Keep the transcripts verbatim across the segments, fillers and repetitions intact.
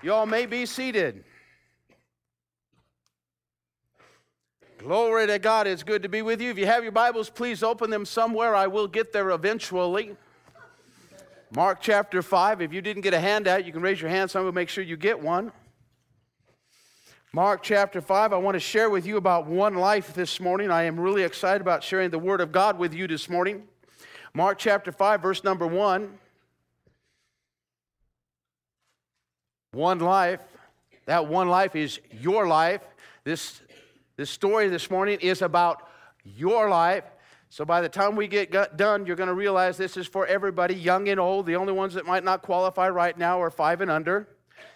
Y'all may be seated. Glory to God. It's good to be with you. If you have your Bibles, please open them somewhere. I will get there eventually. Mark chapter five. If you didn't get a handout, you can raise your hand. Someone will make sure you get one. Mark chapter five. I want to share with you about one life this morning. I am really excited about sharing the Word of God with you this morning. Mark chapter five, verse number one. One life. That one life is your life. This, this story this morning is about your life. So by the time we get done, you're going to realize this is for everybody, young and old. The only ones that might not qualify right now are five and under.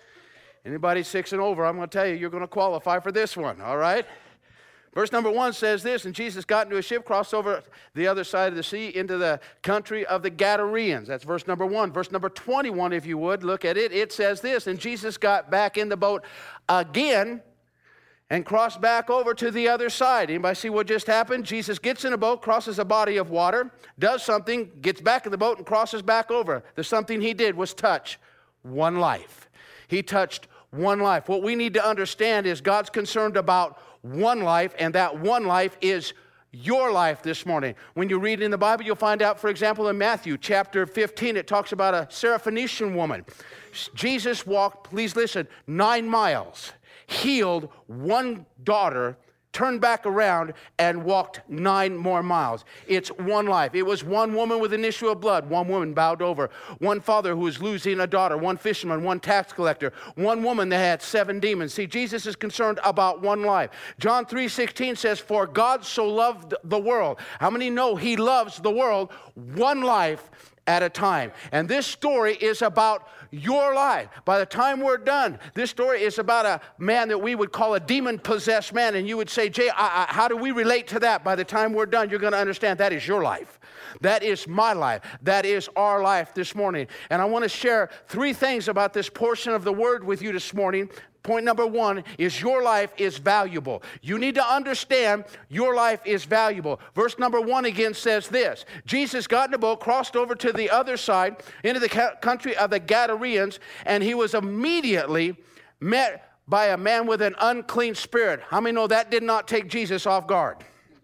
Anybody six and over, I'm going to tell you, you're going to qualify for this one, all right? Verse number one says this, and Jesus got into a ship, crossed over the other side of the sea into the country of the Gadarenes. That's verse number one. Verse number twenty-one, if you would, look at it. It says this, and Jesus got back in the boat again and crossed back over to the other side. Anybody see what just happened? Jesus gets in a boat, crosses a body of water, does something, gets back in the boat and crosses back over. The something he did was touch one life. He touched one life. What we need to understand is God's concerned about one life, and that one life is your life this morning. When you read in the Bible, you'll find out, for example, in Matthew chapter fifteen, it talks about a Syrophoenician woman. Jesus walked, please listen, nine miles, healed one daughter, turned back around, and walked nine more miles. It's one life. It was one woman with an issue of blood. One woman bowed over. One father who was losing a daughter. One fisherman. One tax collector. One woman that had seven demons. See, Jesus is concerned about one life. John three sixteen says, for God so loved the world. How many know he loves the world? One life at a time. And this story is about your life. By the time we're done, this story is about a man that we would call a demon-possessed man. And you would say, Jay, I, I, how do we relate to that? By the time we're done, you're going to understand that is your life. That is my life. That is our life this morning. And I want to share three things about this portion of the Word with you this morning. Point number one is your life is valuable. You need to understand your life is valuable. Verse number one again says this. Jesus got in a boat, crossed over to the other side into the country of the Gadarenes, and he was immediately met by a man with an unclean spirit. How many know that did not take Jesus off guard?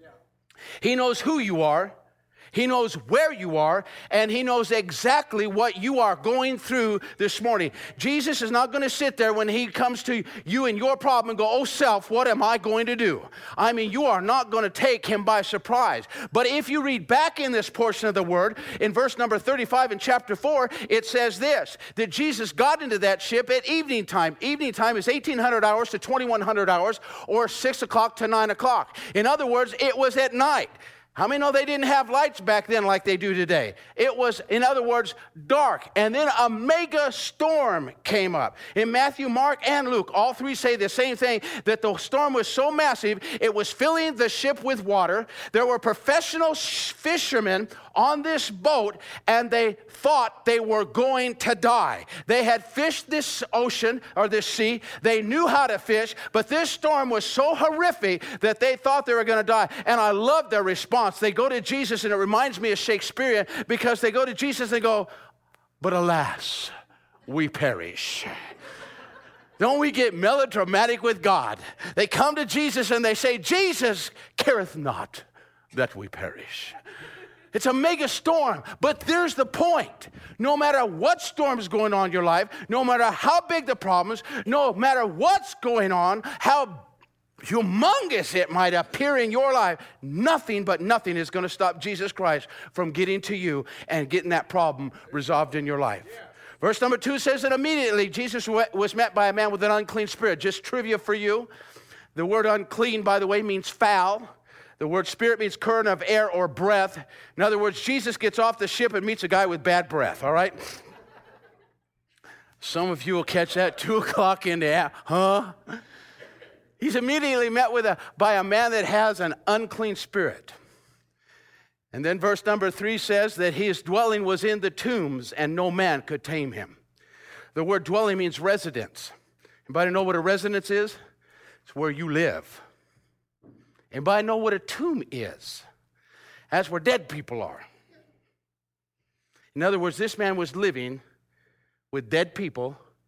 He knows who you are. He knows where you are, and he knows exactly what you are going through this morning. Jesus is not going to sit there when he comes to you and your problem and go, oh, self, what am I going to do? I mean, you are not going to take him by surprise. But if you read back in this portion of the Word, in verse number thirty-five in chapter four, it says this, that Jesus got into that ship at evening time. Evening time is eighteen hundred hours to twenty-one hundred hours, or six o'clock to nine o'clock. In other words, it was at night. How many know they didn't have lights back then like they do today? It was, in other words, dark. And then a mega storm came up. In Matthew, Mark, and Luke, all three say the same thing, that the storm was so massive, it was filling the ship with water. There were professional fishermen on this boat, and they thought they were going to die. They had fished this ocean, or this sea. They knew how to fish, but this storm was so horrific that they thought they were going to die. And I love their response. They go to Jesus, and it reminds me of Shakespeare, because they go to Jesus and they go, but alas, we perish. Don't we get melodramatic with God? They come to Jesus and they say, Jesus, careth not that we perish. It's a mega storm, but there's the point. No matter what storm is going on in your life, no matter how big the problems, no matter what's going on, how humongous it might appear in your life, nothing but nothing is going to stop Jesus Christ from getting to you and getting that problem resolved in your life. Yeah. Verse number two says that immediately Jesus was met by a man with an unclean spirit. Just trivia for you. The word unclean, by the way, means foul. The word spirit means current of air or breath. In other words, Jesus gets off the ship and meets a guy with bad breath, all right? Some of you will catch that two o'clock in the air, huh? He's immediately met with a, by a man that has an unclean spirit. And then verse number three says that his dwelling was in the tombs and no man could tame him. The word dwelling means residence. Anybody know what a residence is? It's where you live. Anybody know what a tomb is? That's where dead people are. In other words, this man was living with dead people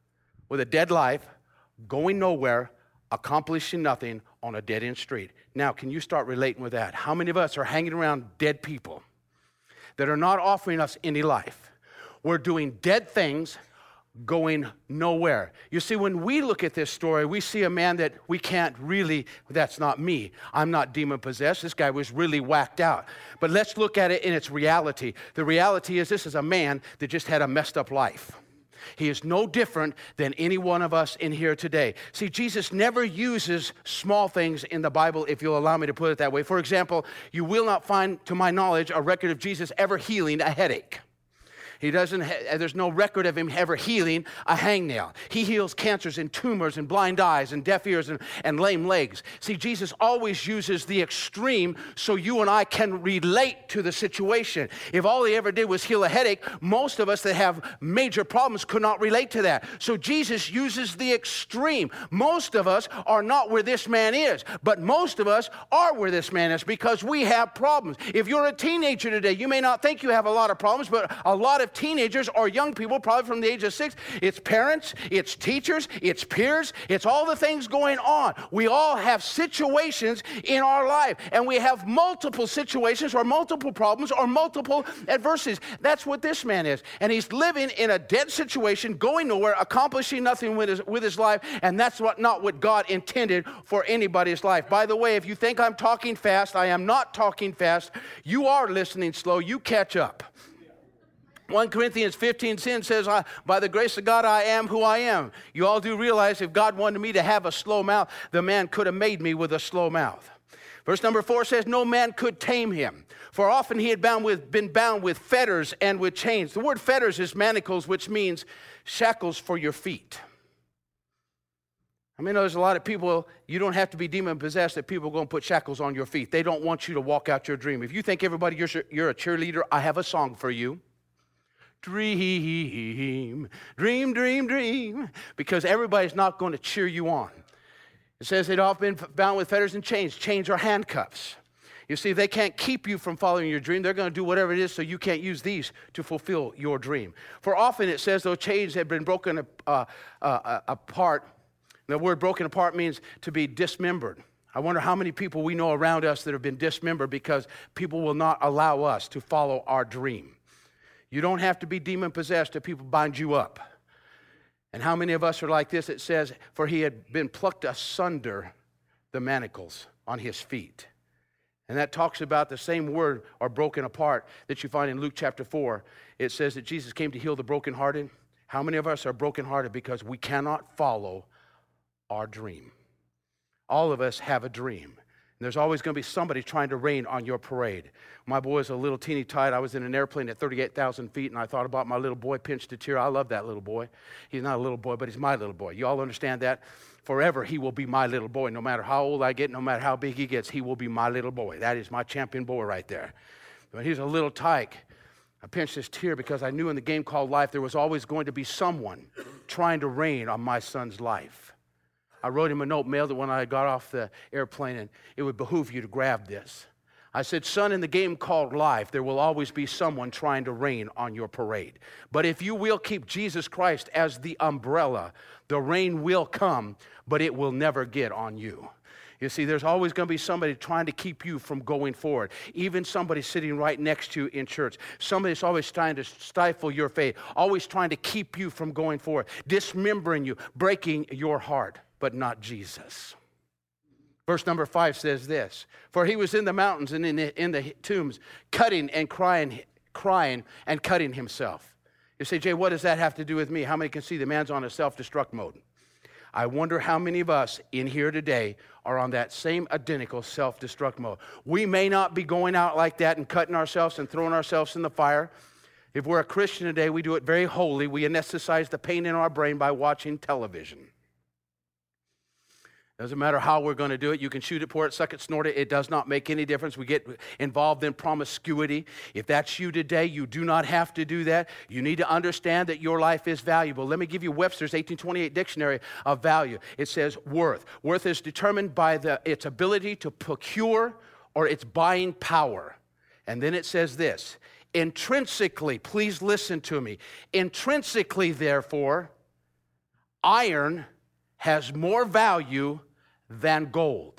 with a dead life, going nowhere, accomplishing nothing on a dead-end street. Now, can you start relating with that? How many of us are hanging around dead people that are not offering us any life? We're doing dead things, going nowhere. You see, when we look at this story, we see a man that we can't really, that's not me. I'm not demon-possessed. This guy was really whacked out. But let's look at it in its reality. The reality is this is a man that just had a messed up life. He is no different than any one of us in here today. See, Jesus never uses small things in the Bible, if you'll allow me to put it that way. For example, you will not find, to my knowledge, a record of Jesus ever healing a headache. He doesn't, ha- there's no record of him ever healing a hangnail. He heals cancers and tumors and blind eyes and deaf ears and, and lame legs. See, Jesus always uses the extreme so you and I can relate to the situation. If all he ever did was heal a headache, most of us that have major problems could not relate to that. So Jesus uses the extreme. Most of us are not where this man is, but most of us are where this man is because we have problems. If you're a teenager today, you may not think you have a lot of problems, but a lot of teenagers or young people, probably from the age of six, it's parents, it's teachers, it's peers, it's all the things going on. We all have situations in our life, and we have multiple situations or multiple problems or multiple adversities. That's what this man is. And he's living in a dead situation, going nowhere, accomplishing nothing with his, with his life, and that's what not what God intended for anybody's life. By the way, if you think I'm talking fast, I am not talking fast. You are listening slow. You catch up. First Corinthians fifteen ten says, by the grace of God, I am who I am. You all do realize if God wanted me to have a slow mouth, the man could have made me with a slow mouth. Verse number four says, no man could tame him, for often he had bound with, been bound with fetters and with chains. The word fetters is manacles, which means shackles for your feet. I mean, there's a lot of people, you don't have to be demon-possessed that people are going to put shackles on your feet. They don't want you to walk out your dream. If you think everybody, you're, you're a cheerleader, I have a song for you. Dream, dream, dream, dream, because everybody's not going to cheer you on. It says they'd often been bound with fetters and chains. Chains are handcuffs. You see, they can't keep you from following your dream. They're going to do whatever it is so you can't use these to fulfill your dream. For often it says those chains had been broken uh, uh, apart. The word broken apart means to be dismembered. I wonder how many people we know around us that have been dismembered because people will not allow us to follow our dream. You don't have to be demon-possessed to people bind you up. And how many of us are like this? It says, for he had been plucked asunder the manacles on his feet. And that talks about the same word, or broken apart, that you find in Luke chapter four. It says that Jesus came to heal the brokenhearted. How many of us are brokenhearted because we cannot follow our dream? All of us have a dream. And there's always going to be somebody trying to rain on your parade. My boy is a little teeny tide. I was in an airplane at thirty-eight thousand feet, and I thought about my little boy, pinched a tear. I love that little boy. He's not a little boy, but he's my little boy. You all understand that? Forever, he will be my little boy. No matter how old I get, no matter how big he gets, he will be my little boy. That is my champion boy right there. When he was a little tyke, I pinched his tear because I knew in the game called life there was always going to be someone trying to rain on my son's life. I wrote him a note, mailed it when I got off the airplane, and it would behoove you to grab this. I said, son, in the game called life, there will always be someone trying to rain on your parade. But if you will keep Jesus Christ as the umbrella, the rain will come, but it will never get on you. You see, there's always going to be somebody trying to keep you from going forward. Even somebody sitting right next to you in church. Somebody's always trying to stifle your faith, always trying to keep you from going forward, dismembering you, breaking your heart, but not Jesus. Verse number five says this, for he was in the mountains and in the, in the tombs, cutting and crying, crying and cutting himself. You say, Jay, what does that have to do with me? How many can see the man's on a self-destruct mode? I wonder how many of us in here today are on that same identical self-destruct mode. We may not be going out like that and cutting ourselves and throwing ourselves in the fire. If we're a Christian today, we do it very holy. We anesthetize the pain in our brain by watching television. Doesn't matter how we're going to do it. You can shoot it, pour it, suck it, snort it. It does not make any difference. We get involved in promiscuity. If that's you today, you do not have to do that. You need to understand that your life is valuable. Let me give you Webster's eighteen twenty-eight dictionary of value. It says worth. Worth is determined by the, its ability to procure or its buying power. And then it says this, intrinsically, please listen to me. Intrinsically, therefore, iron has more value than gold.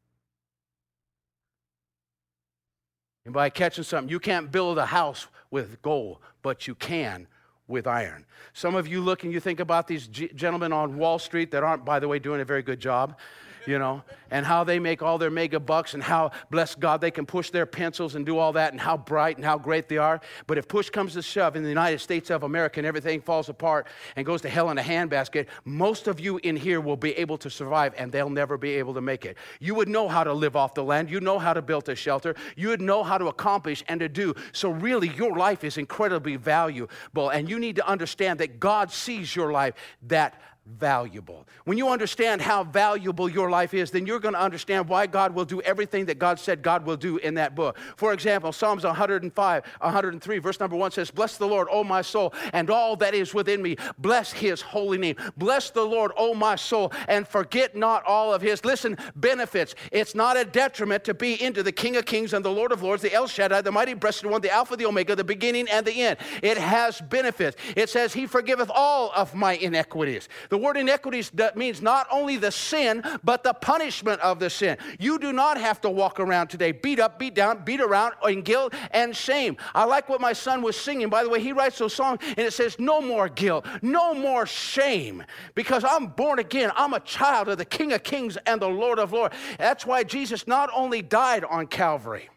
Anybody catching something? You can't build a house with gold, but you can with iron. Some of you look and you think about these g- gentlemen on Wall Street that aren't, by the way, doing a very good job, you know, and how they make all their mega bucks and how, bless God, they can push their pencils and do all that and how bright and how great they are. But if push comes to shove in the United States of America and everything falls apart and goes to hell in a handbasket, most of you in here will be able to survive and they'll never be able to make it. You would know how to live off the land. You know how to build a shelter. You would know how to accomplish and to do. So really, your life is incredibly valuable, and you need to understand that God sees your life that valuable. When you understand how valuable your life is, then you're going to understand why God will do everything that God said God will do in that book. For example, Psalms one hundred five, one hundred three, verse number one says, "Bless the Lord, O my soul, and all that is within me. Bless his holy name. Bless the Lord, O my soul, and forget not all of his," listen, benefits. It's not a detriment to be into the King of Kings and the Lord of Lords, the El Shaddai, the mighty breasted one, the Alpha, the Omega, the beginning and the end. It has benefits. It says, "He forgiveth all of my iniquities." The word iniquities means not only the sin, but the punishment of the sin. You do not have to walk around today beat up, beat down, beat around in guilt and shame. I like what my son was singing. By the way, he writes those songs and it says, "No more guilt, no more shame, because I'm born again. I'm a child of the King of Kings and the Lord of Lords." That's why Jesus not only died on Calvary,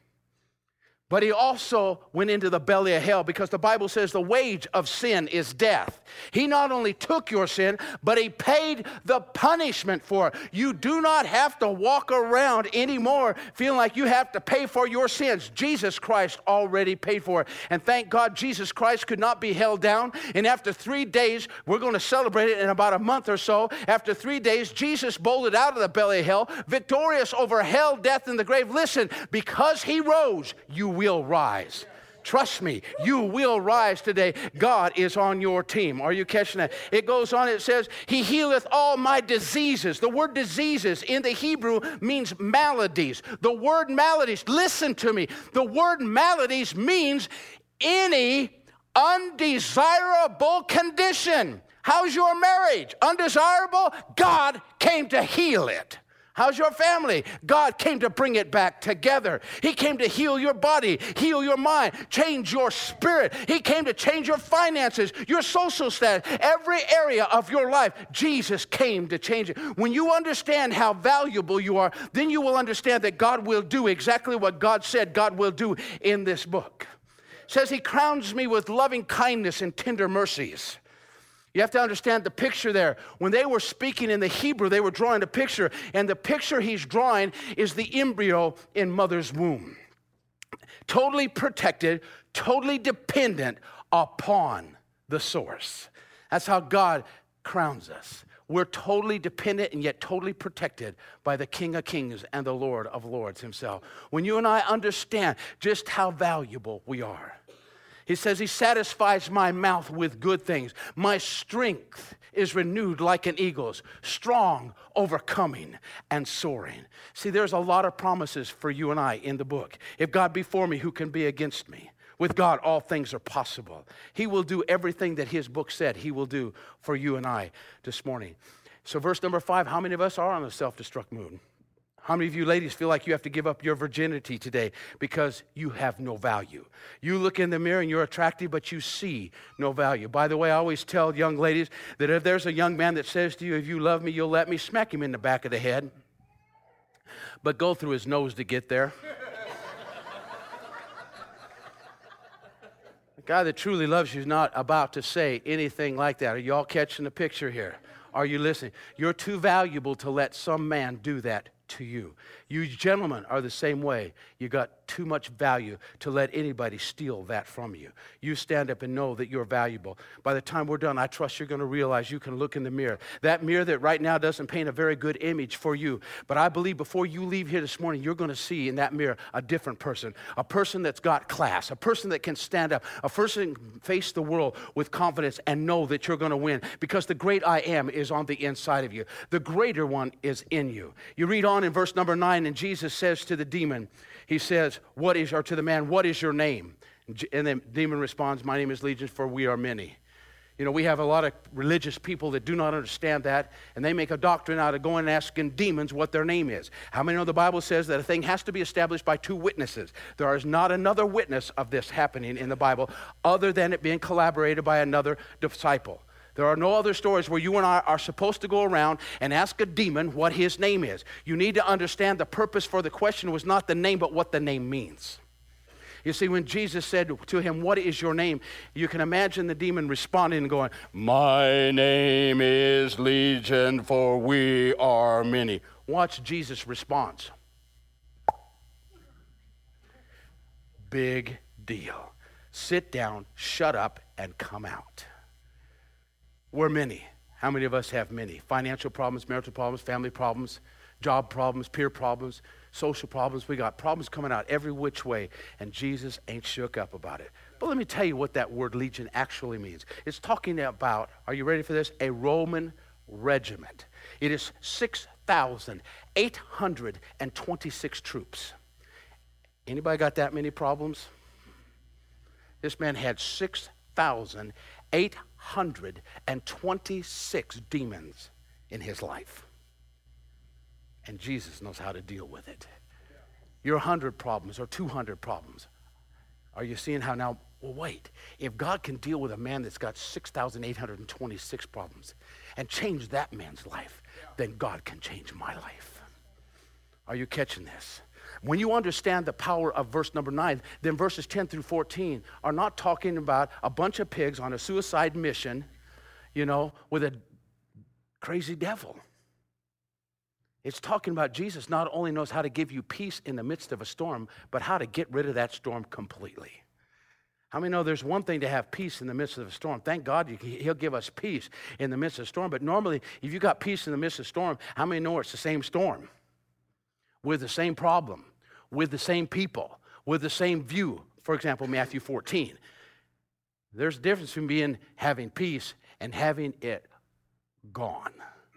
but he also went into the belly of hell, because the Bible says the wage of sin is death. He not only took your sin, but he paid the punishment for it. You do not have to walk around anymore feeling like you have to pay for your sins. Jesus Christ already paid for it. And thank God Jesus Christ could not be held down. And after three days, we're going to celebrate it in about a month or so. After three days, Jesus bolted out of the belly of hell, victorious over hell, death, and the grave. Listen, because he rose, you will rise. Trust me, you will rise today. God is on your team. Are you catching that? It goes on, it says, "He healeth all my diseases." The word diseases in the Hebrew means maladies. The word maladies, listen to me, the word maladies means any undesirable condition. How's your marriage? Undesirable? God came to heal it. How's your family? God came to bring it back together. He came to heal your body, heal your mind, change your spirit. He came to change your finances, your social status, every area of your life. Jesus came to change it. When you understand how valuable you are, then you will understand that God will do exactly what God said God will do in this book. It says, "He crowns me with loving kindness and tender mercies." You have to understand the picture there. When they were speaking in the Hebrew, they were drawing a picture. And the picture he's drawing is the embryo in mother's womb. Totally protected, totally dependent upon the source. That's how God crowns us. We're totally dependent and yet totally protected by the King of Kings and the Lord of Lords himself. When you and I understand just how valuable we are. He says, "He satisfies my mouth with good things. My strength is renewed like an eagle's, strong, overcoming, and soaring." See, there's a lot of promises for you and I in the book. If God be for me, who can be against me? With God, all things are possible. He will do everything that his book said he will do for you and I this morning. So verse number five, how many of us are on a self-destruct mood? How many of you ladies feel like you have to give up your virginity today because you have no value? You look in the mirror and you're attractive, but you see no value. By the way, I always tell young ladies that if there's a young man that says to you, "If you love me, you'll let me," smack him in the back of the head, but go through his nose to get there. The guy that truly loves you is not about to say anything like that. Are you all catching the picture here? Are you listening? You're too valuable to let some man do that to you. You gentlemen are the same way. You got too much value to let anybody steal that from you. You stand up and know that you're valuable. By the time we're done, I trust you're going to realize you can look in the mirror. That mirror that right now doesn't paint a very good image for you. But I believe before you leave here this morning, you're going to see in that mirror a different person. A person that's got class. A person that can stand up. A person that can face the world with confidence and know that you're going to win. Because the great I am is on the inside of you. The greater one is in you. You read on in verse number nine, and Jesus says to the demon, he says, "What is," or to the man, "What is your name?" And the demon responds, "My name is Legion, for we are many." You know, we have a lot of religious people that do not understand that, and they make a doctrine out of going and asking demons what their name is. How many know the Bible says that a thing has to be established by two witnesses? There is not another witness of this happening in the Bible other than it being collaborated by another disciple. There are no other stories where you and I are supposed to go around and ask a demon what his name is. You need to understand the purpose for the question was not the name, but what the name means. You see, when Jesus said to him, "What is your name?" you can imagine the demon responding and going, "My name is Legion, for we are many." Watch Jesus' response. Big deal. Sit down, shut up, and come out. We're many. How many of us have many? Financial problems, marital problems, family problems, job problems, peer problems, social problems. We got problems coming out every which way, and Jesus ain't shook up about it. But let me tell you what that word legion actually means. It's talking about, are you ready for this? A Roman regiment. It is six thousand eight hundred twenty-six troops. Anybody got that many problems? This man had six thousand eight hundred twenty-six demons in his life. And Jesus knows how to deal with it. Your one hundred problems or two hundred problems. Are you seeing how now, well, wait. If God can deal with a man that's got six thousand eight hundred twenty-six problems and change that man's life, then God can change my life. Are you catching this? When you understand the power of verse number nine, then verses ten through fourteen are not talking about a bunch of pigs on a suicide mission, you know, with a crazy devil. It's talking about Jesus not only knows how to give you peace in the midst of a storm, but how to get rid of that storm completely. How many know there's one thing to have peace in the midst of a storm? Thank God he'll give us peace in the midst of a storm. But normally, if you got peace in the midst of a storm, how many know it's the same storm? With the same problem, with the same people, with the same view. For example, Matthew fourteen. There's a difference between being, having peace and having it gone.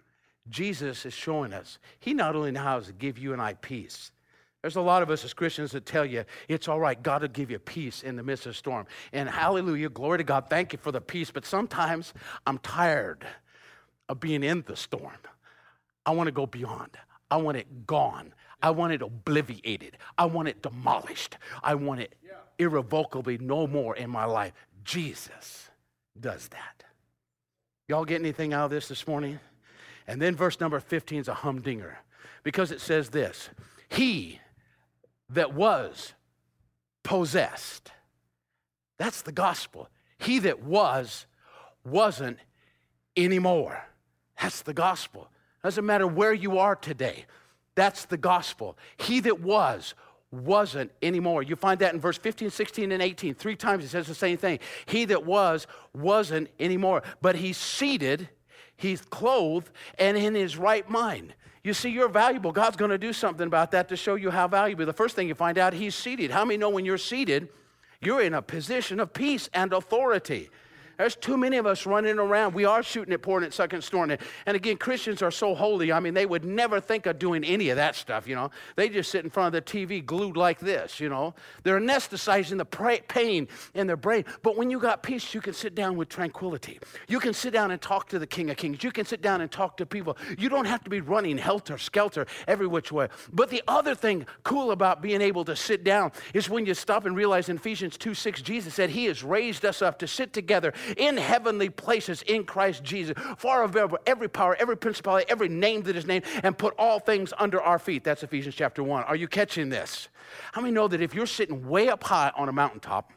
Jesus is showing us he not only knows how to give you and I peace. There's a lot of us as Christians that tell you it's all right, God will give you peace in the midst of a storm. And hallelujah, glory to God, thank you for the peace. But sometimes I'm tired of being in the storm. I want to go beyond. I want it gone. I want it obliviated. I want it demolished. I want it irrevocably no more in my life. Jesus does that. Y'all get anything out of this this morning? And then verse number fifteen is a humdinger because it says this: he that was possessed. That's the gospel. He that was, wasn't anymore. That's the gospel. Doesn't matter where you are today. That's the gospel. He that was, wasn't anymore. You find that in verse fifteen, sixteen, and eighteen. Three times it says the same thing. He that was, wasn't anymore. But he's seated, he's clothed, and in his right mind. You see, you're valuable. God's going to do something about that to show you how valuable. The first thing you find out, he's seated. How many know when you're seated, you're in a position of peace and authority? There's too many of us running around. We are shooting at pouring at second storm. And again, Christians are so holy. I mean, they would never think of doing any of that stuff, you know. They just sit in front of the T V glued like this, you know. They're anesthetizing the pain in their brain. But when you got peace, you can sit down with tranquility. You can sit down and talk to the King of Kings. You can sit down and talk to people. You don't have to be running helter-skelter every which way. But the other thing cool about being able to sit down is when you stop and realize in Ephesians two six, Jesus said he has raised us up to sit together in heavenly places in Christ Jesus, far above every power, every principality, every name that is named, and put all things under our feet. That's Ephesians chapter one. Are you catching this? How many know that if you're sitting way up high on a mountaintop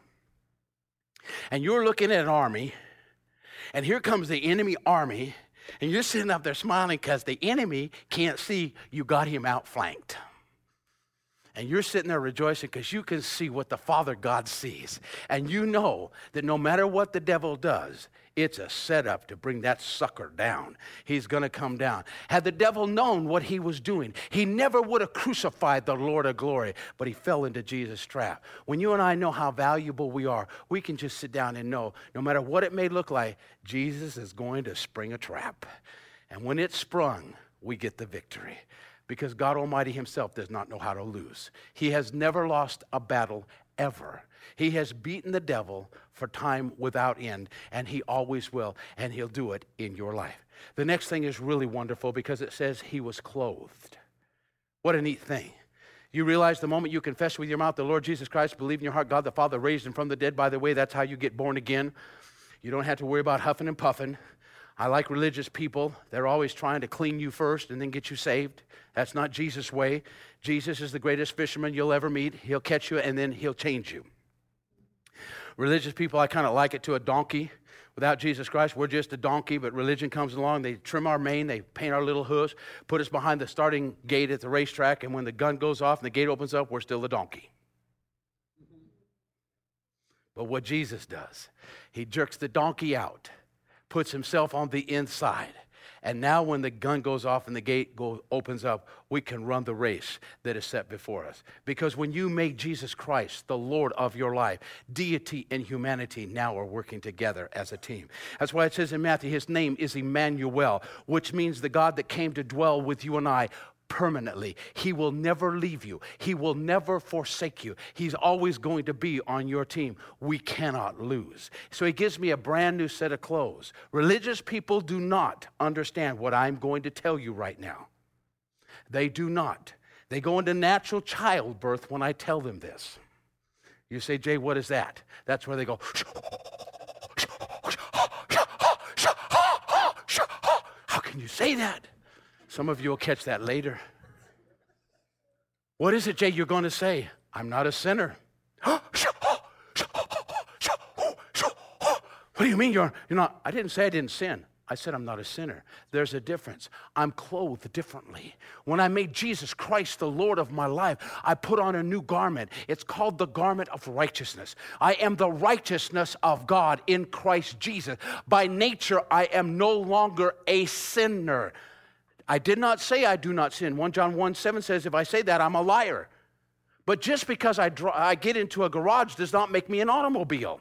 and you're looking at an army, and here comes the enemy army, and you're sitting up there smiling because the enemy can't see you got him outflanked. And you're sitting there rejoicing because you can see what the Father God sees. And you know that no matter what the devil does, it's a setup to bring that sucker down. He's going to come down. Had the devil known what he was doing, he never would have crucified the Lord of glory, but he fell into Jesus' trap. When you and I know how valuable we are, we can just sit down and know, no matter what it may look like, Jesus is going to spring a trap. And when it's sprung, we get the victory. Because God Almighty himself does not know how to lose. He has never lost a battle forever. He has beaten the devil for time without end, and he always will, and he'll do it in your life. The next thing is really wonderful because it says he was clothed. What a neat thing. You realize the moment you confess with your mouth the Lord Jesus Christ, believe in your heart God the Father raised him from the dead. By the way, that's how you get born again. You don't have to worry about huffing and puffing. I like religious people. They're always trying to clean you first and then get you saved. That's not Jesus' way. Jesus is the greatest fisherman you'll ever meet. He'll catch you and then he'll change you. Religious people, I kind of like it to a donkey. Without Jesus Christ, we're just a donkey, but religion comes along. They trim our mane, they paint our little hooves, put us behind the starting gate at the racetrack, and when the gun goes off and the gate opens up, we're still a donkey. But what Jesus does, he jerks the donkey out, puts himself on the inside, and now when the gun goes off and the gate go, opens up, we can run the race that is set before us. Because when you make Jesus Christ the Lord of your life, deity and humanity now are working together as a team. That's why it says in Matthew, his name is Emmanuel, which means the God that came to dwell with you and I permanently. He will never leave you. He will never forsake you. He's always going to be on your team. We cannot lose. So he gives me a brand new set of clothes. Religious people do not understand what I'm going to tell you right now. They do not. They go into natural childbirth when I tell them this. You say, Jay, what is that? That's where they go, how can you say that? Some of you will catch that later. What is it, Jay, you're going to say? I'm not a sinner. What do you mean you're, you're not? I didn't say I didn't sin. I said I'm not a sinner. There's a difference. I'm clothed differently. When I made Jesus Christ the Lord of my life, I put on a new garment. It's called the garment of righteousness. I am the righteousness of God in Christ Jesus. By nature, I am no longer a sinner. I did not say I do not sin. First John one seven says, if I say that, I'm a liar. But just because I, draw, I get into a garage does not make me an automobile.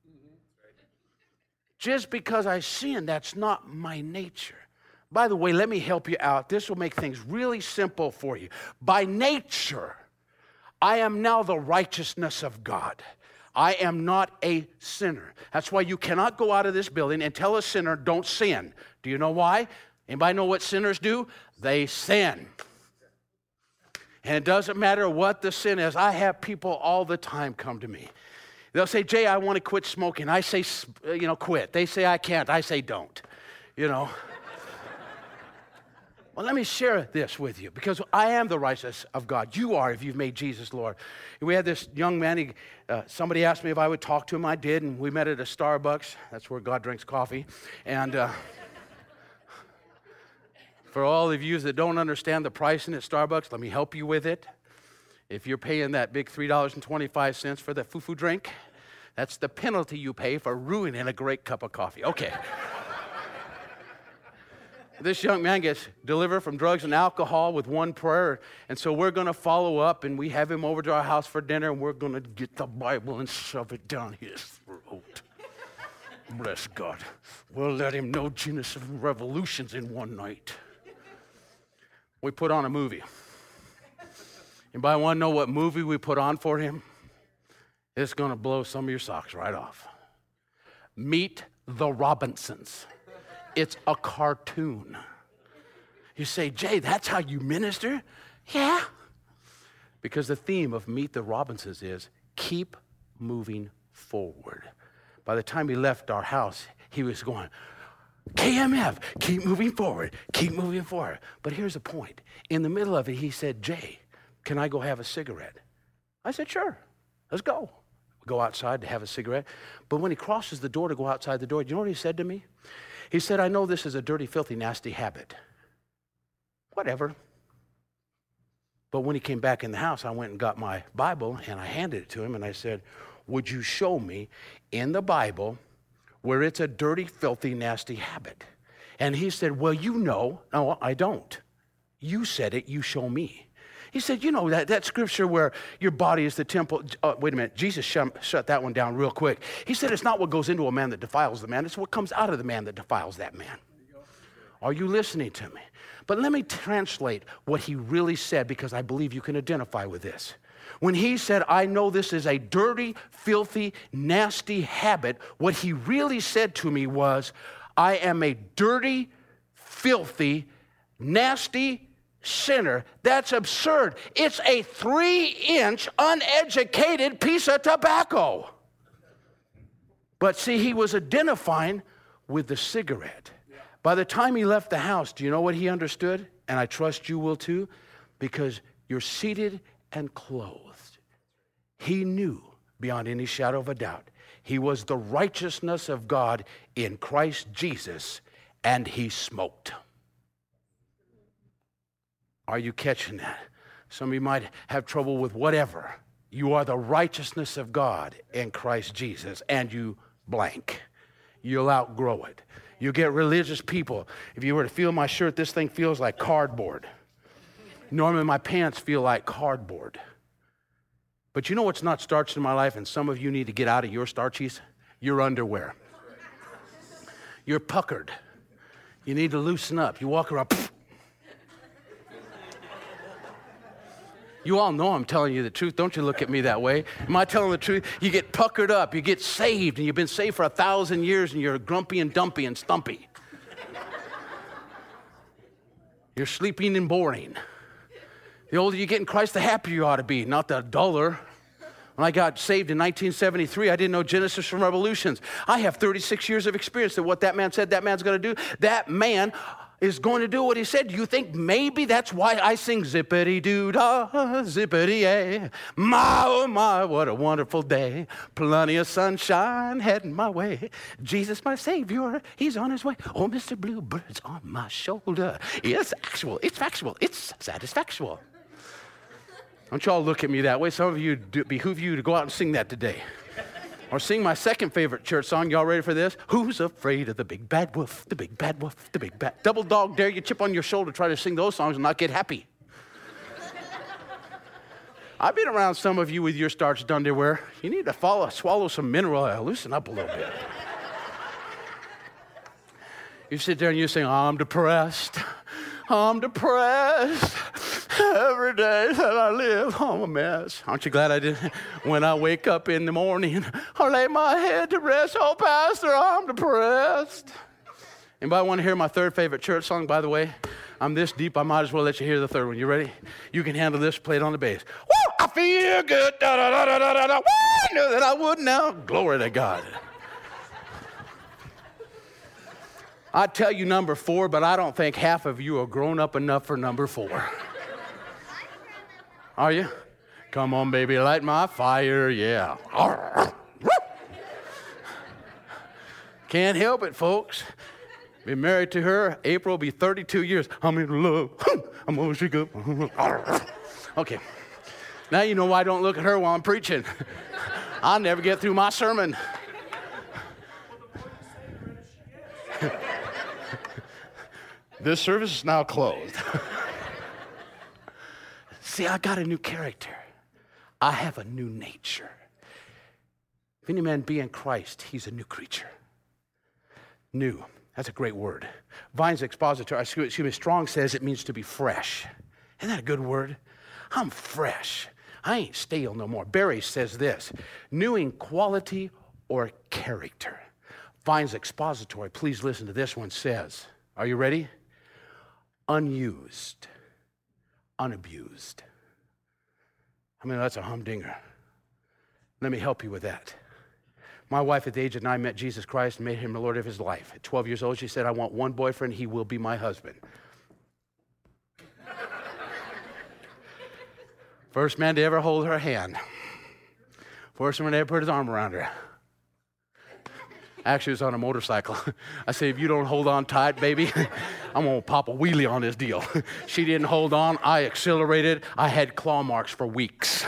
Just because I sin, that's not my nature. By the way, let me help you out. This will make things really simple for you. By nature, I am now the righteousness of God. I am not a sinner. That's why you cannot go out of this building and tell a sinner, don't sin. Do you know why? Anybody know what sinners do? They sin. And it doesn't matter what the sin is. I have people all the time come to me. They'll say, Jay, I want to quit smoking. I say, you know, quit. They say I can't. I say don't. You know. Well, let me share this with you because I am the righteousness of God. You are if you've made Jesus Lord. We had this young man. He, uh, somebody asked me if I would talk to him. I did, and we met at a Starbucks. That's where God drinks coffee. And uh, for all of you that don't understand the pricing at Starbucks, let me help you with it. If you're paying that big three dollars and twenty-five cents for the foo-foo drink, that's the penalty you pay for ruining a great cup of coffee. Okay. This young man gets delivered from drugs and alcohol with one prayer, and so we're going to follow up, and we have him over to our house for dinner, and we're going to get the Bible and shove it down his throat. Bless God. We'll let him know Genesis and Revolutions in one night. We put on a movie. Anybody want to know what movie we put on for him? It's going to blow some of your socks right off. Meet the Robinsons. It's a cartoon. You say, Jay, that's how you minister? Yeah. Because the theme of Meet the Robinsons is keep moving forward. By the time he left our house, he was going, K M F, keep moving forward, keep moving forward. But here's the point. In the middle of it, he said, Jay, can I go have a cigarette? I said, sure, let's go. We go outside to have a cigarette. But when he crosses the door to go outside the door, do you know what he said to me? He said, I know this is a dirty, filthy, nasty habit. Whatever. But when he came back in the house, I went and got my Bible, and I handed it to him, and I said, would you show me in the Bible where it's a dirty, filthy, nasty habit? And he said, well, you know. No, I don't. You said it, you show me. He said, you know, that, that scripture where your body is the temple. Uh, wait a minute, Jesus shut, shut that one down real quick. He said, it's not what goes into a man that defiles the man. It's what comes out of the man that defiles that man. Are you listening to me? But let me translate what he really said because I believe you can identify with this. When he said, I know this is a dirty, filthy, nasty habit, what he really said to me was, I am a dirty, filthy, nasty sinner. That's absurd. It's a three-inch, uneducated piece of tobacco. But see, he was identifying with the cigarette. By the time he left the house, do you know what he understood? And I trust you will too, because you're seated and clothed. He knew beyond any shadow of a doubt he was the righteousness of God in Christ Jesus, and he smoked. Are you catching that? Some of you might have trouble with whatever. You are the righteousness of God in Christ Jesus, and you blank. You'll outgrow it. You get religious people. If you were to feel my shirt, this thing feels like cardboard. Normally my pants feel like cardboard. But you know what's not starched in my life, and some of you need to get out of your starchies? Your underwear. You're puckered. You need to loosen up. You walk around. Pfft. You all know I'm telling you the truth. Don't you look at me that way. Am I telling the truth? You get puckered up. You get saved, and you've been saved for a thousand years, and you're grumpy and dumpy and stumpy. You're sleeping and boring. The older you get in Christ, the happier you ought to be, not the duller. When I got saved in nineteen seventy-three, I didn't know Genesis from Revolutions. I have thirty-six years of experience that what that man said that man's going to do, that man is going to do what he said. You think maybe that's why I sing zippity-doo-dah, zippity-yay. My, oh my, what a wonderful day. Plenty of sunshine heading my way. Jesus, my Savior, he's on his way. Oh, Mister Bluebird's on my shoulder. It's actual, it's factual, it's satisfactual. Don't y'all look at me that way. Some of you, do, behoove you to go out and sing that today. Or sing my second favorite church song. Y'all ready for this? Who's afraid of the big bad wolf, the big bad wolf, the big bad... Double dog dare you chip on your shoulder, try to sing those songs and not get happy. I've been around some of you with your starched underwear. You need to follow, swallow some mineral oil, loosen up a little bit. You sit there and you sing, I'm depressed. I'm depressed. Every day that I live, I'm a mess. Aren't you glad I did? When I wake up in the morning, I lay my head to rest. Oh, Pastor, I'm depressed. Anybody want to hear my third favorite church song, by the way? I'm this deep, I might as well let you hear the third one. You ready? You can handle this. Play it on the bass. Woo! I feel good. Da, da, da, da, da, da. Woo! I knew that I would now. Glory to God. I'd tell you number four, but I don't think half of you are grown up enough for number four. Are you? Come on, baby, light my fire, yeah. Can't help it, folks. Been married to her. April will be thirty-two years. I'm in love. I'm gonna shake up. Okay. Now you know why I don't look at her while I'm preaching. I'll never get through my sermon. This service is now closed. See, I got a new character. I have a new nature. If any man be in Christ, he's a new creature. New. That's a great word. Vine's expository, excuse me, Strong says it means to be fresh. Isn't that a good word? I'm fresh. I ain't stale no more. Barry says this, new in quality or character. Vine's expository, please listen to this one, says, are you ready? Unused, unabused. I mean, that's a humdinger. Let me help you with that. My wife at the age of nine met Jesus Christ and made him the Lord of his life. At twelve years old, she said, I want one boyfriend, he will be my husband. First man to ever hold her hand. First man to ever put his arm around her. Actually, it was on a motorcycle. I said, if you don't hold on tight, baby, I'm going to pop a wheelie on this deal. She didn't hold on. I accelerated. I had claw marks for weeks.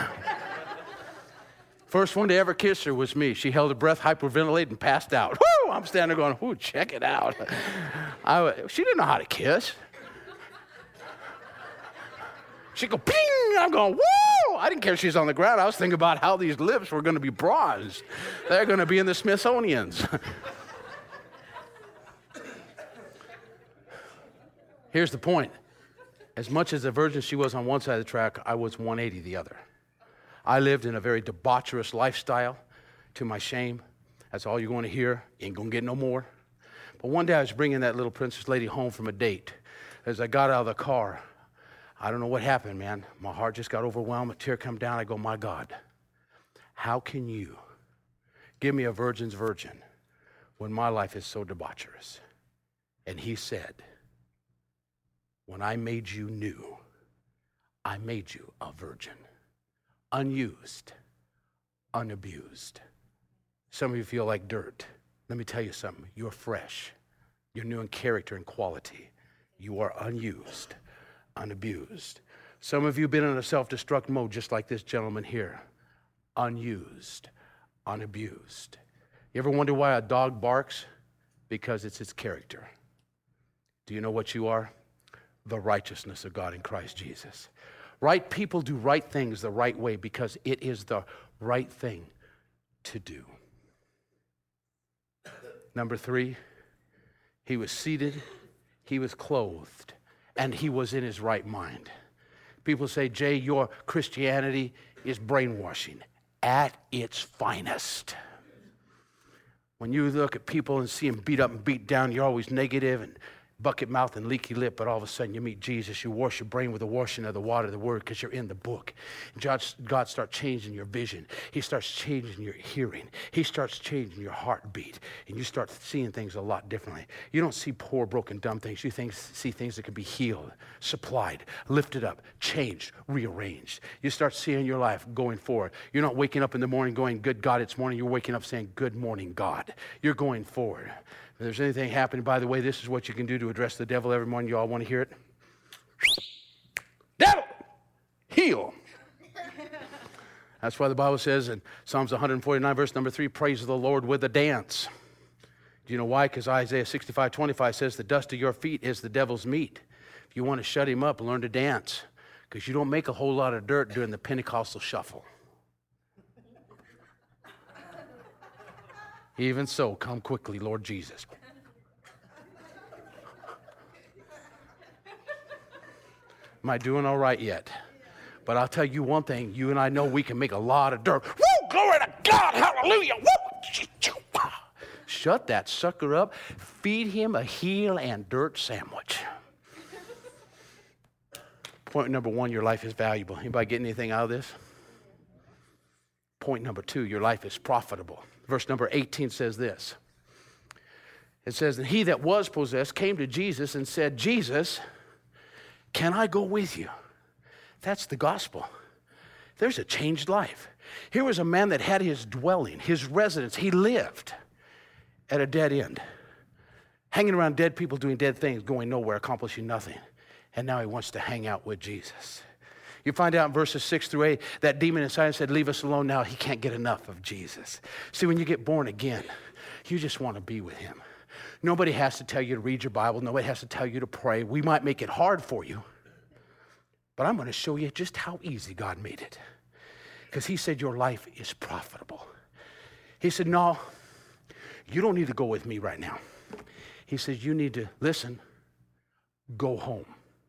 First one to ever kiss her was me. She held her breath, hyperventilated, and passed out. Woo! I'm standing there going, ooh, check it out. I, she didn't know how to kiss. She'd go, ping! I'm going, woo! I didn't care if she's on the ground. I was thinking about how these lips were going to be bronzed. They're going to be in the Smithsonian's. Here's the point. As much as a virgin she was on one side of the track, I was one eighty the other. I lived in a very debaucherous lifestyle to my shame. That's all you're going to hear. Ain't going to get no more. But one day I was bringing that little princess lady home from a date. As I got out of the car, I don't know what happened, man. My heart just got overwhelmed. A tear come down. I go, my God, how can you give me a virgin's virgin when my life is so debaucherous? And he said, when I made you new, I made you a virgin, unused, unabused. Some of you feel like dirt. Let me tell you something. You're fresh. You're new in character and quality. You are unused, unabused. Some of you have been in a self-destruct mode just like this gentleman here. Unused, unabused. You ever wonder why a dog barks? Because it's its character. Do you know what you are? The righteousness of God in Christ Jesus. Right people do right things the right way because it is the right thing to do. Number three, he was seated, he was clothed, and he was in his right mind. People say, Jay, your Christianity is brainwashing at its finest. When you look at people and see them beat up and beat down, you're always negative and bucket mouth and leaky lip, but all of a sudden you meet Jesus, you wash your brain with the washing of the water of the word because you're in the book. God, God starts changing your vision. He starts changing your hearing. He starts changing your heartbeat, and you start seeing things a lot differently. You don't see poor, broken, dumb things. You think, see things that can be healed, supplied, lifted up, changed, rearranged. You start seeing your life going forward. You're not waking up in the morning going, good God, it's morning. You're waking up saying, good morning, God. You're going forward. If there's anything happening, by the way, this is what you can do to address the devil every morning. You all want to hear it? Devil, heal. That's why the Bible says in Psalms one forty-nine, verse number three, praise the Lord with a dance. Do you know why? Because Isaiah sixty-five twenty-five says the dust of your feet is the devil's meat. If you want to shut him up, learn to dance. Because you don't make a whole lot of dirt during the Pentecostal shuffle. Even so, come quickly, Lord Jesus. Am I doing all right yet? But I'll tell you one thing. You and I know we can make a lot of dirt. Woo! Glory to God! Hallelujah! Woo! Shut that sucker up. Feed him a heel and dirt sandwich. Point number one, your life is valuable. Anybody get anything out of this? Point number two, your life is profitable. Verse number eighteen says this. It says, and he that was possessed came to Jesus and said, Jesus, can I go with you? That's the gospel. There's a changed life. Here was a man that had his dwelling, his residence. He lived at a dead end, hanging around dead people, doing dead things, going nowhere, accomplishing nothing. And now he wants to hang out with Jesus. You find out in verses six through eight, that demon inside him said, leave us alone now. He can't get enough of Jesus. See, when you get born again, you just want to be with him. Nobody has to tell you to read your Bible. Nobody has to tell you to pray. We might make it hard for you, but I'm going to show you just how easy God made it. Because he said your life is profitable. He said, no, you don't need to go with me right now. He says, you need to, listen, go home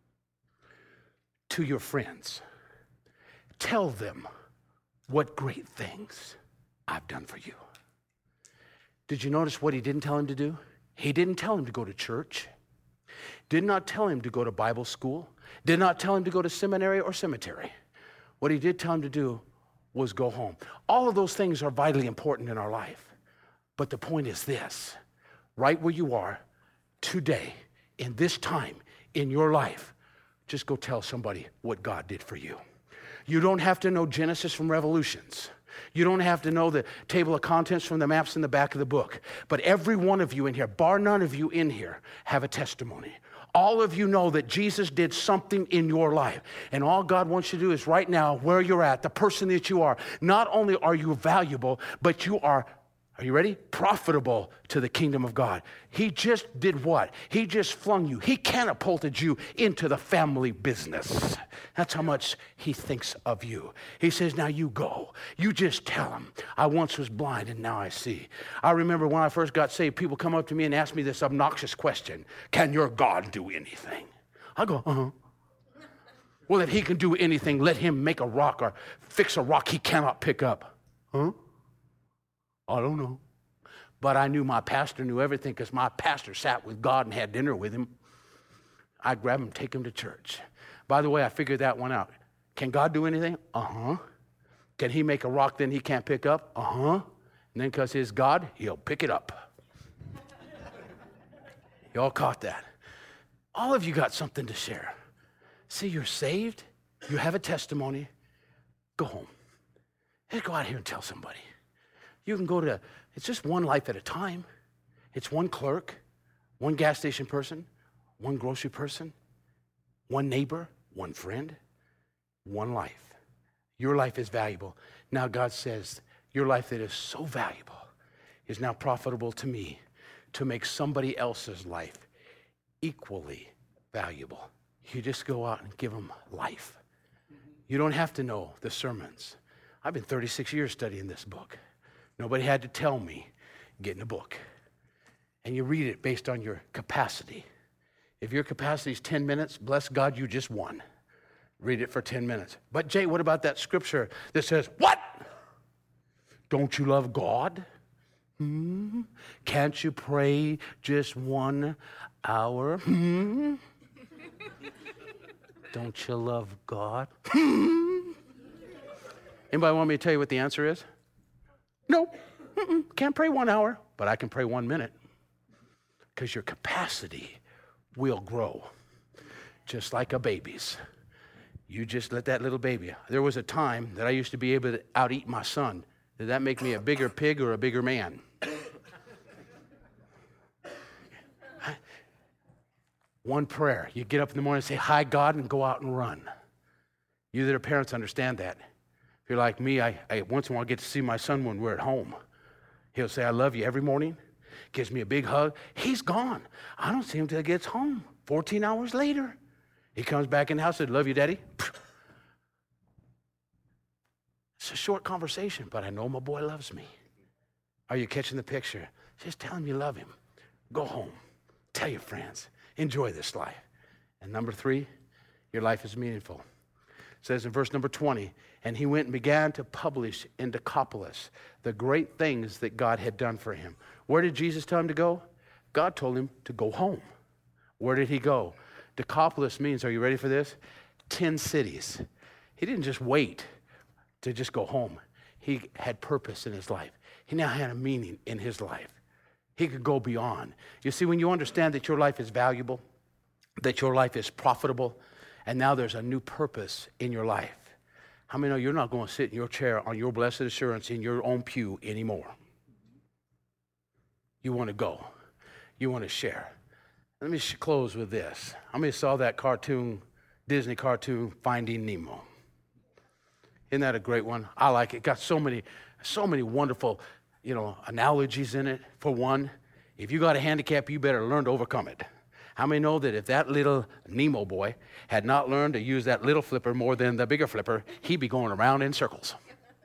to your friends. Tell them what great things I've done for you. Did you notice what he didn't tell him to do? He didn't tell him to go to church. Did not tell him to go to Bible school. Did not tell him to go to seminary or cemetery. What he did tell him to do was go home. All of those things are vitally important in our life. But the point is this, right where you are today, in this time in your life, just go tell somebody what God did for you. You don't have to know Genesis from Revolutions. You don't have to know the table of contents from the maps in the back of the book. But every one of you in here, bar none of you in here, have a testimony. All of you know that Jesus did something in your life. And all God wants you to do is right now, where you're at, the person that you are, not only are you valuable, but you are, are you ready? Profitable to the kingdom of God. He just did what? He just flung you. He catapulted you into the family business. That's how much he thinks of you. He says, now you go. You just tell him, I once was blind and now I see. I remember when I first got saved, people come up to me and ask me this obnoxious question. Can your God do anything? I go, uh-huh. Well, if he can do anything, let him make a rock or fix a rock he cannot pick up. Huh? I don't know. But I knew my pastor knew everything because my pastor sat with God and had dinner with him. I'd grab him, take him to church. By the way, I figured that one out. Can God do anything? Uh-huh. Can he make a rock then he can't pick up? Uh-huh. And then because he's God, he'll pick it up. You all caught that. All of you got something to share. See, you're saved. You have a testimony. Go home. Hey, go out here and tell somebody. You can go to, it's just one life at a time. It's one clerk, one gas station person, one grocery person, one neighbor, one friend, one life. Your life is valuable. Now God says, your life that is so valuable is now profitable to me to make somebody else's life equally valuable. You just go out and give them life. You don't have to know the sermons. I've been thirty-six years studying this book. Nobody had to tell me, get in a book. And you read it based on your capacity. If your capacity is ten minutes, bless God, you just won. Read it for ten minutes. But Jay, what about that scripture that says, what? Don't you love God? Hmm? Can't you pray just one hour? Hmm? Don't you love God? Hmm? Anybody want me to tell you what the answer is? No. Mm-mm. Can't pray one hour, but I can pray one minute. Because your capacity will grow, just like a baby's. You just let that little baby. There was a time that I used to be able to out-eat my son. Did that make me a bigger pig or a bigger man? One prayer. You get up in the morning and say, hi, God, and go out and run. You that are parents understand that. If you're like me, I, I once in a while get to see my son when we're at home. He'll say, I love you every morning. Gives me a big hug. He's gone. I don't see him till he gets home. fourteen hours later. He comes back in the house and said, love you, Daddy. It's a short conversation, but I know my boy loves me. Are you catching the picture? Just tell him you love him. Go home. Tell your friends. Enjoy this life. And number three, your life is meaningful. It says in verse number twenty, and he went and began to publish in Decapolis the great things that God had done for him. Where did Jesus tell him to go? God told him to go home. Where did he go? Decapolis means, are you ready for this? Ten cities. He didn't just wait to just go home. He had purpose in his life. He now had a meaning in his life. He could go beyond. You see, when you understand that your life is valuable, that your life is profitable, and now there's a new purpose in your life. How many know you're not going to sit in your chair on your blessed assurance in your own pew anymore? You want to go. You want to share. Let me close with this. How many saw that cartoon, Disney cartoon, Finding Nemo? Isn't that a great one? I like it. It got so many, so many wonderful, you know, analogies in it. For one, if you got a handicap, you better learn to overcome it. How many know that if that little Nemo boy had not learned to use that little flipper more than the bigger flipper, he'd be going around in circles.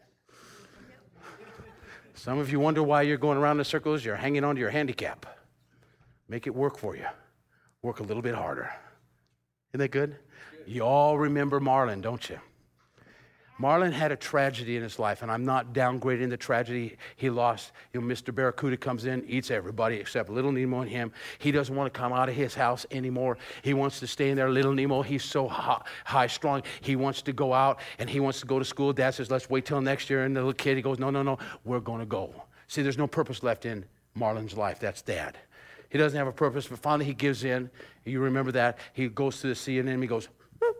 Some of you wonder why you're going around in circles. You're hanging on to your handicap. Make it work for you. Work a little bit harder. Isn't that good? You all remember Marlin, don't you? Marlin had a tragedy in his life, and I'm not downgrading the tragedy he lost. You know, Mister Barracuda comes in, eats everybody except little Nemo and him. He doesn't want to come out of his house anymore. He wants to stay in there. Little Nemo, he's so high, high strung. He wants to go out, and he wants to go to school. Dad says, let's wait till next year. And the little kid, he goes, no, no, no, we're going to go. See, there's no purpose left in Marlin's life. That's Dad. He doesn't have a purpose, but finally he gives in. You remember that. He goes to the sea, and then he goes,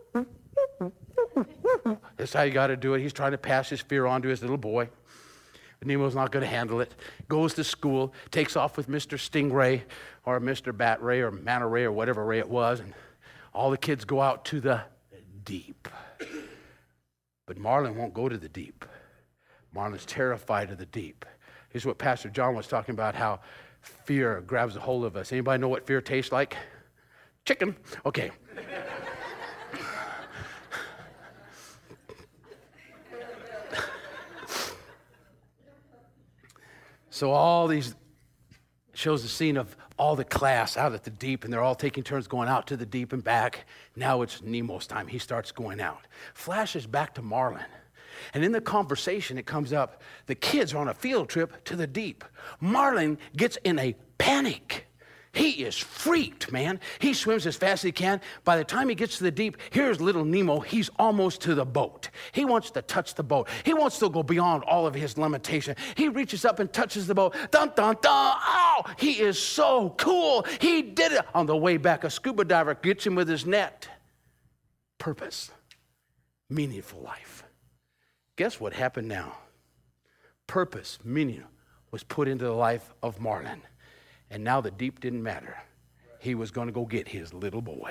that's how you got to do it. He's trying to pass his fear on to his little boy. But Nemo's not going to handle it. Goes to school, takes off with Mister Stingray or Mister Bat Ray or Manta Ray or whatever Ray it was, and all the kids go out to the deep. But Marlin won't go to the deep. Marlin's terrified of the deep. Here's what Pastor John was talking about, how fear grabs a hold of us. Anybody know what fear tastes like? Chicken. Okay. So all these shows the scene of all the class out at the deep, and they're all taking turns going out to the deep and back. Now it's Nemo's time. He starts going out. Flashes back to Marlin. And in the conversation, it comes up, the kids are on a field trip to the deep. Marlin gets in a panic. He is freaked, man. He swims as fast as he can. By the time he gets to the deep, here's little Nemo. He's almost to the boat. He wants to touch the boat. He wants to go beyond all of his limitation. He reaches up and touches the boat. Dun, dun, dun. Oh, he is so cool. He did it. On the way back, a scuba diver gets him with his net. Purpose. Meaningful life. Guess what happened now? Purpose, meaning, was put into the life of Marlin. And now the deep didn't matter. He was going to go get his little boy.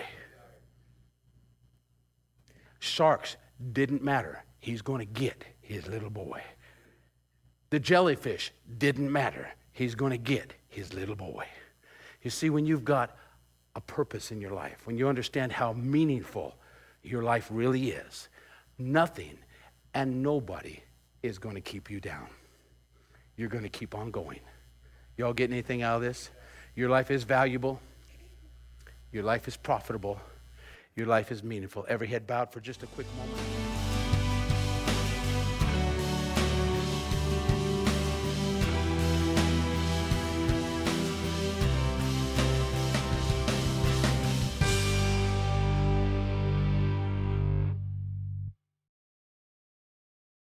Sharks didn't matter. He's going to get his little boy. The jellyfish didn't matter. He's going to get his little boy. You see, when you've got a purpose in your life, when you understand how meaningful your life really is, nothing and nobody is going to keep you down. You're going to keep on going. Y'all getting anything out of this? Your life is valuable. Your life is profitable. Your life is meaningful. Every head bowed for just a quick moment.